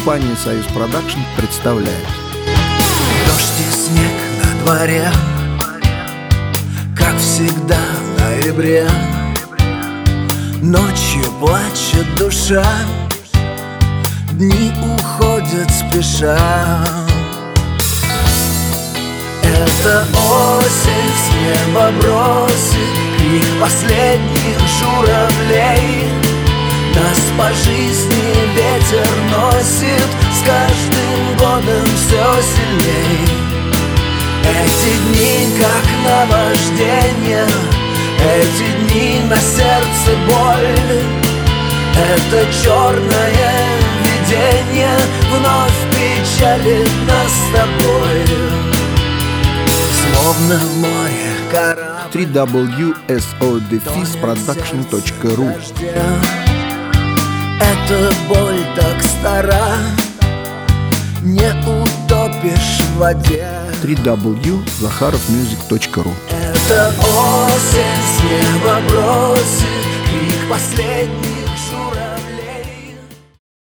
Компания «Союз Продакшн» представляет. Дождь и снег на дворе, как всегда в ноябре. Ночью плачет душа, дни уходят спеша. Это осень с неба бросит крик последних журавлей. Нас по жизни ветер носит, с каждым годом все сильней. Эти дни как наваждение, эти дни на сердце боль. Это черное видение вновь печалит нас с тобой. Словно в море корабль www.sodefisproduction.ru. Эта боль так стара, не утопишь в воде. www.zakharovmusic.ru. Это осень с неба бросит крик последний.